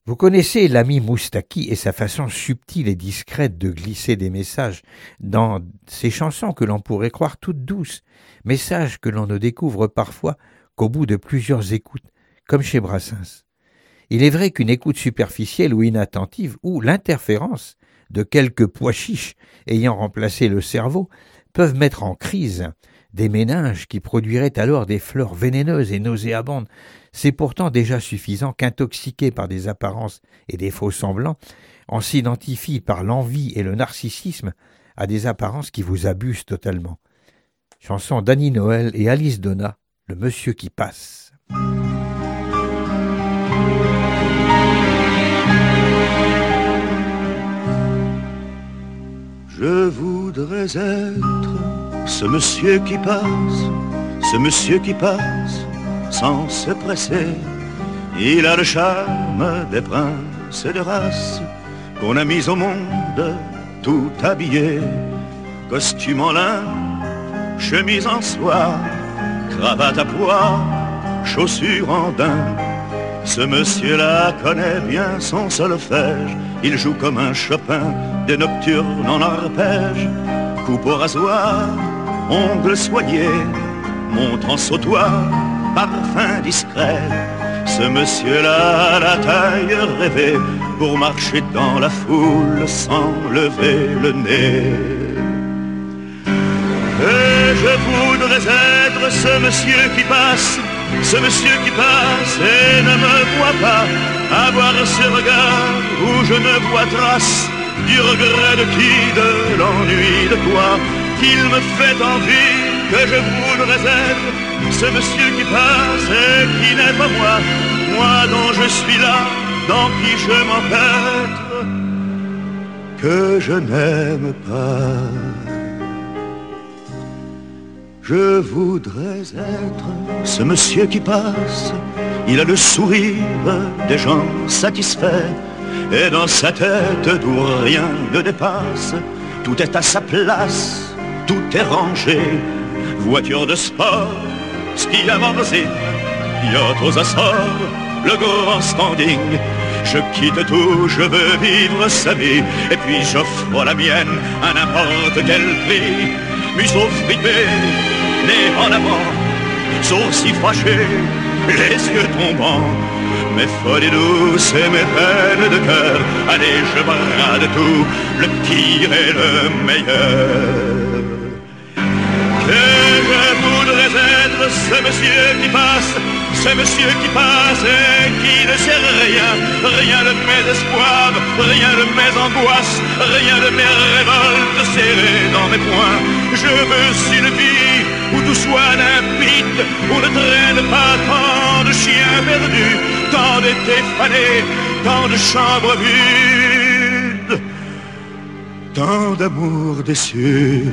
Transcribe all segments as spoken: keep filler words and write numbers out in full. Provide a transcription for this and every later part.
Vous connaissez l'ami Moustaki et sa façon subtile et discrète de glisser des messages dans ses chansons que l'on pourrait croire toutes douces, messages que l'on ne découvre parfois qu'au bout de plusieurs écoutes, comme chez Brassens. Il est vrai qu'une écoute superficielle ou inattentive, ou l'interférence de quelques pois chiches ayant remplacé le cerveau, peuvent mettre en crise des méninges qui produiraient alors des fleurs vénéneuses et nauséabondes. C'est pourtant déjà suffisant qu'intoxiqué par des apparences et des faux semblants, on s'identifie par l'envie et le narcissisme à des apparences qui vous abusent totalement. Chanson d'Annie Noël et Alice Donna, Le Monsieur qui passe. Je voudrais être ce monsieur qui passe, ce monsieur qui passe sans se presser. Il a le charme des princes de race qu'on a mis au monde tout habillé. Costume en lin, chemise en soie, cravate à pois, chaussures en daim. Ce monsieur-là connaît bien son solfège. Il joue comme un Chopin, des nocturnes en arpège. Coupe au rasoir, ongles soignés, montre en sautoir, parfum discret. Ce monsieur-là a la taille rêvée pour marcher dans la foule sans lever le nez. Et je voudrais être ce monsieur qui passe, ce monsieur qui passe et ne me voit pas, avoir ce regard où je ne vois trace du regret de qui, de l'ennui de quoi, qu'il me fait envie, que je voudrais être ce monsieur qui passe et qui n'est pas moi, moi dont je suis là, dans qui je m'empêtre, que je n'aime pas. Je voudrais être ce monsieur qui passe. Il a le sourire des gens satisfaits et dans sa tête d'où rien ne dépasse, tout est à sa place, tout est rangé. Voiture de sport, ski à Morzine, yacht aux Açores, le grand standing. Je quitte tout, je veux vivre sa vie et puis j'offre la mienne à n'importe quel prix. Museau fripé, nez en avant, sourcils fâchés, les yeux tombants, mes folies douces et mes peines de cœur. Allez, je brade tout, le pire et le meilleur. Que je voudrais être ce monsieur qui passe, ce monsieur qui passe et qui ne sait rien, rien de mes espoirs, rien de mes angoisses, rien de mes révoltes serrées dans mes poings. Je veux une vie où tout soit limpide, où ne traîne pas tant de chiens perdus, tant d'étés fanés, tant de chambres vides, tant d'amour déçu.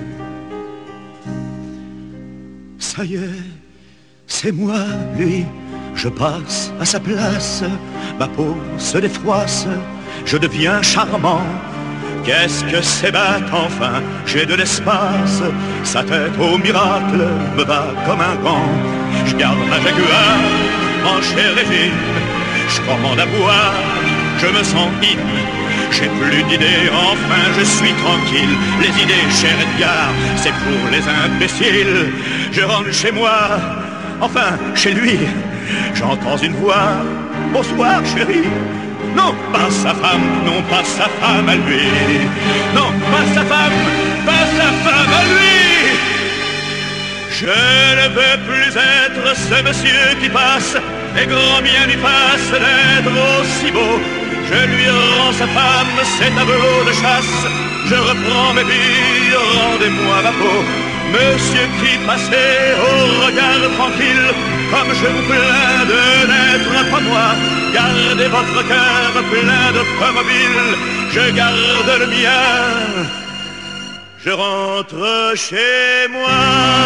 Ça y est, c'est moi, lui, je passe à sa place, ma peau se défroisse, je deviens charmant. Qu'est-ce que c'est bête enfin, j'ai de l'espace, sa tête au miracle me bat comme un gant. Je garde ma Jaguar en chair et gym, je commande à boire, je me sens in. J'ai plus d'idées, enfin je suis tranquille. Les idées, cher Edgar, c'est pour les imbéciles. Je rentre chez moi, enfin chez lui, j'entends une voix. Bonsoir chérie. Non, pas sa femme, non pas sa femme à lui. Non, pas sa femme, pas sa femme à lui. Je ne veux plus être ce monsieur qui passe, et grand bien lui passe d'être aussi beau. Je lui rends sa femme, ses tableaux de chasse. Je reprends mes billes, rendez-moi ma peau. Monsieur qui passait au regard tranquille, comme je vous plains de n'être pas moi. Gardez votre cœur plein de promobile, je garde le mien. Je rentre chez moi.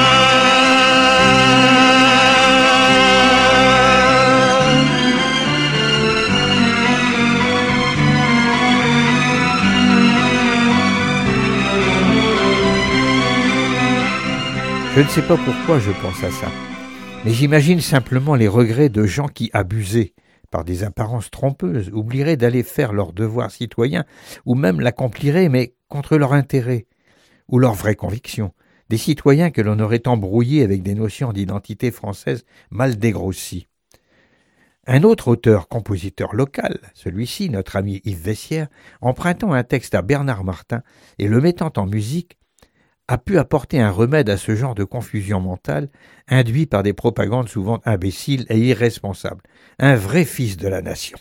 Je ne sais pas pourquoi je pense à ça, mais j'imagine simplement les regrets de gens qui abusaient, par des apparences trompeuses, oublieraient d'aller faire leur devoir citoyen, ou même l'accompliraient, mais contre leur intérêt, ou leur vraie conviction. Des citoyens que l'on aurait embrouillés avec des notions d'identité française mal dégrossies. Un autre auteur-compositeur local, celui-ci, notre ami Yves Vessières, empruntant un texte à Bernard Martin et le mettant en musique, a pu apporter un remède à ce genre de confusion mentale induit par des propagandes souvent imbéciles et irresponsables. Un vrai fils de la nation.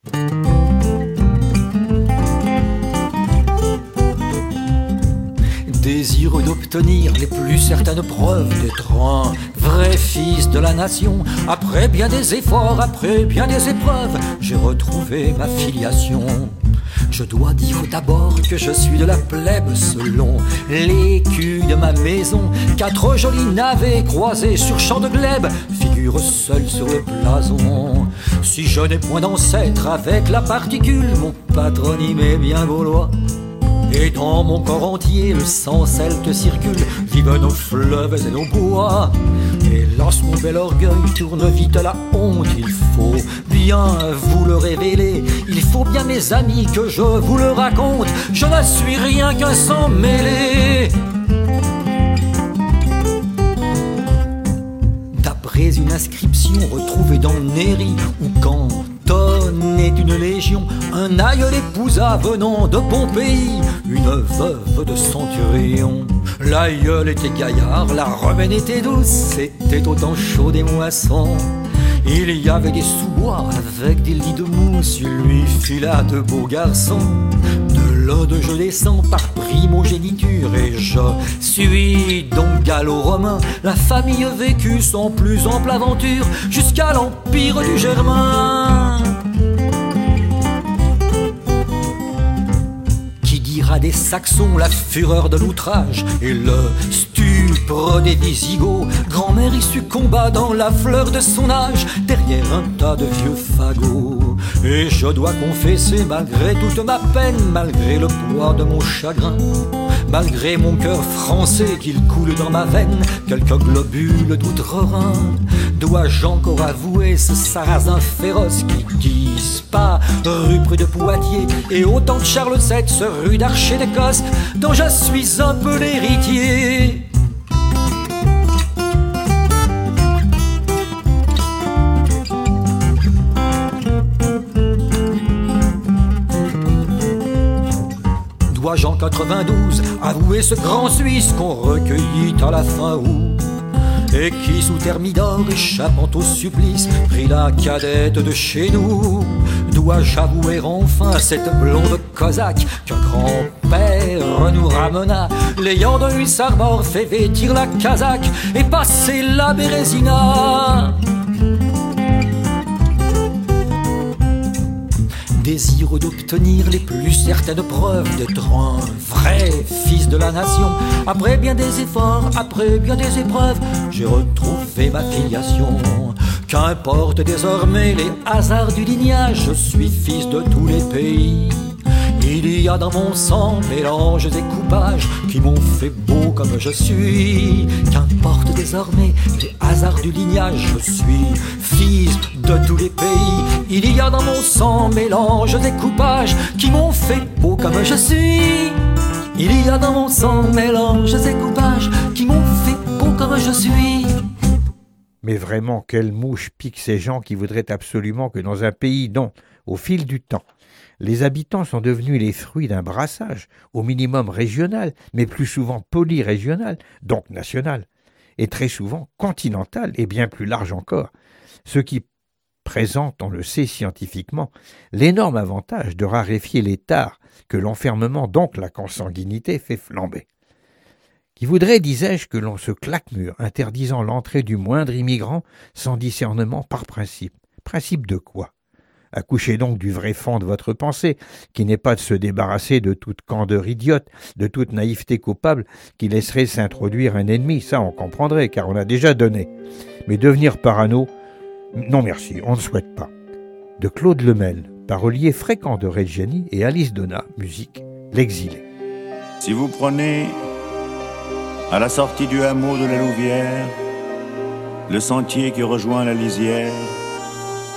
Désireux d'obtenir les plus certaines preuves d'être un vrai fils de la nation. Après bien des efforts, après bien des épreuves, j'ai retrouvé ma filiation. Je dois dire d'abord que je suis de la plèbe selon l'écu de ma maison. Quatre jolis navets croisés sur champ de glèbe figurent seuls sur le blason. Si je n'ai point d'ancêtre avec la particule, mon patronyme est bien gaulois. Et dans mon corps entier, le sang celte circule, vivent nos fleuves et nos bois. Hélas, mon bel orgueil tourne vite à la honte, il faut bien vous le révéler. Il faut bien, mes amis, que je vous le raconte, je ne suis rien qu'un sang mêlé. D'après une inscription retrouvée dans Néry, où cantonnait une légion, un aïeul épousa venant de Pompéi une veuve de centurion. L'aïeul était gaillard, la romaine était douce, c'était au temps chaud des moissons. Il y avait des sous-bois avec des lits de mousse, il lui fila de beaux garçons. De l'Aude je descends par primogéniture et je suis donc gallo-romain. La famille vécut sans plus ample aventure jusqu'à l'empire du Germain. Des Saxons, la fureur de l'outrage et le stupre des Visigoths. Grand-mère issue combat dans la fleur de son âge, derrière un tas de vieux fagots. Et je dois confesser, malgré toute ma peine, malgré le poids de mon chagrin, malgré mon cœur français qu'il coule dans ma veine, quelques globules d'outre-Rhin, dois-je encore avouer ce sarrasin féroce qui disparu près de Poitiers, et au temps de Charles sept, ce rue d'Archer d'Écosse, dont je suis un peu l'héritier. Dois-je en quatre-vingt-douze avouer ce grand Suisse qu'on recueillit à la fin août, et qui sous Thermidor, échappant au supplice, prit la cadette de chez nous? Dois-je avouer enfin cette blonde cosaque qu'un grand-père nous ramena, l'ayant de hussard mort fait vêtir la casaque et passer la bérésina? Désireux d'obtenir les plus certaines preuves d'être un vrai fils de la nation. Après bien des efforts, après bien des épreuves, j'ai retrouvé ma filiation. Qu'importe désormais les hasards du lignage, je suis fils de tous les pays. Il y a dans mon sang mélanges et coupages qui m'ont fait beau comme je suis. Qu'importe désormais les hasards du lignage, je suis fils de tous les pays. Il y a dans mon sang mélanges et coupages qui m'ont fait beau comme je suis. Il y a dans mon sang mélanges et coupages qui m'ont fait beau comme je suis. Mais vraiment, quelle mouche pique ces gens qui voudraient absolument que dans un pays dont, au fil du temps, les habitants sont devenus les fruits d'un brassage, au minimum régional, mais plus souvent polyrégional, donc national, et très souvent continental et bien plus large encore, ce qui présente, on le sait scientifiquement, l'énorme avantage de raréfier les tares que l'enfermement, donc la consanguinité, fait flamber. Qui voudrait, disais-je, que l'on se claque-mur, interdisant l'entrée du moindre immigrant sans discernement par principe. Principe de quoi ? Accouchez donc du vrai fond de votre pensée, qui n'est pas de se débarrasser de toute candeur idiote, de toute naïveté coupable qui laisserait s'introduire un ennemi, ça on comprendrait, car on a déjà donné. Mais devenir parano, non merci, on ne souhaite pas. De Claude Lemel, parolier fréquent de Reggiani, et Alice Donna, musique, L'Exilé. Si vous prenez à la sortie du hameau de la Louvière le sentier qui rejoint la lisière,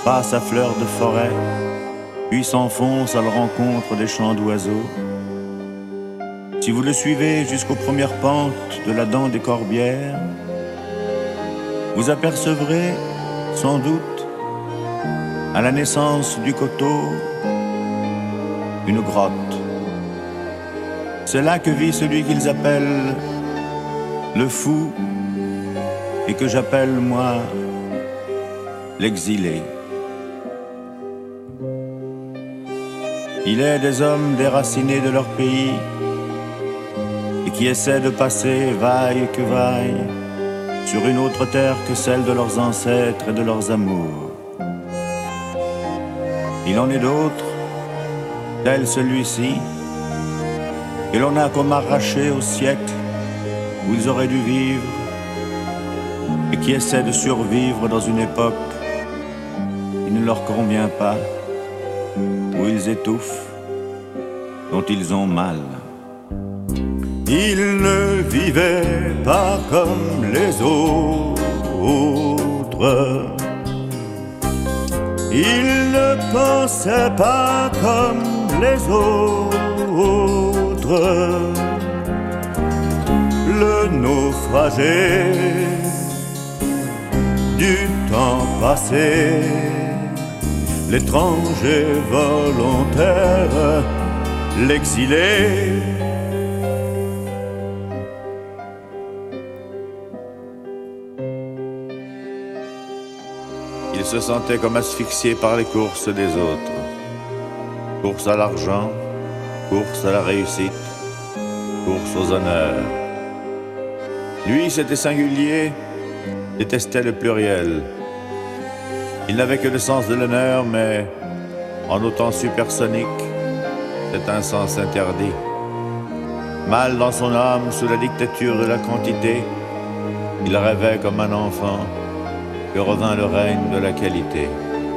passe à fleur de forêt, puis s'enfonce à la rencontre des chants d'oiseaux. Si vous le suivez jusqu'aux premières pentes de la dent des Corbières, vous apercevrez sans doute à la naissance du coteau une grotte. C'est là que vit celui qu'ils appellent le fou et que j'appelle moi l'exilé. Il est des hommes déracinés de leur pays et qui essaient de passer, vaille que vaille, sur une autre terre que celle de leurs ancêtres et de leurs amours. Il en est d'autres, tel celui-ci, que l'on a comme arraché au siècle où ils auraient dû vivre et qui essaient de survivre dans une époque qui ne leur convient pas, où ils étouffent, dont ils ont mal. Ils ne vivaient pas comme les autres. Ils ne pensaient pas comme les autres. Le naufragé du temps passé, l'étranger volontaire, l'exilé. Il se sentait comme asphyxié par les courses des autres. Course à l'argent, course à la réussite, course aux honneurs. Lui, c'était singulier, détestait le pluriel. Il n'avait que le sens de l'honneur, mais en autant supersonique, c'est un sens interdit. Mal dans son âme, sous la dictature de la quantité, il rêvait comme un enfant que revint le règne de la qualité.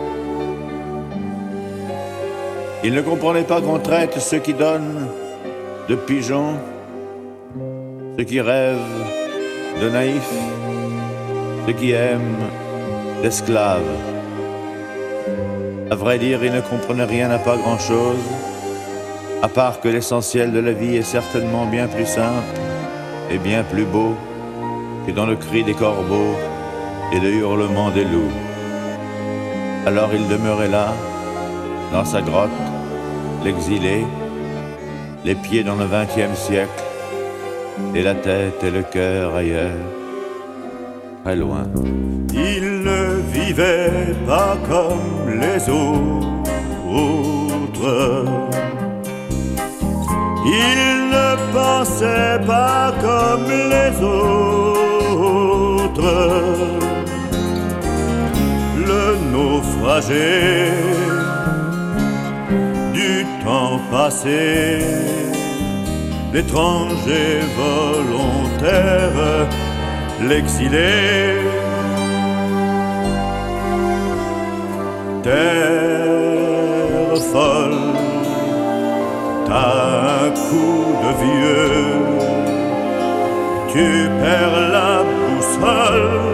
Il ne comprenait pas qu'on traite ceux qui donnent de pigeons, ceux qui rêvent de naïfs, ceux qui aiment d'esclaves. À vrai dire, il ne comprenait rien à pas grand-chose, à part que l'essentiel de la vie est certainement bien plus simple et bien plus beau que dans le cri des corbeaux et le hurlement des loups. Alors il demeurait là, dans sa grotte, l'exilé, les pieds dans le vingtième siècle, et la tête et le cœur ailleurs, très loin. Il ne vivait pas comme les autres. Il ne pensait pas comme les autres. Le naufragé du temps passé, l'étranger volontaire, l'exilé. Terre folle, t'as un coup de vieux, tu perds la boussole.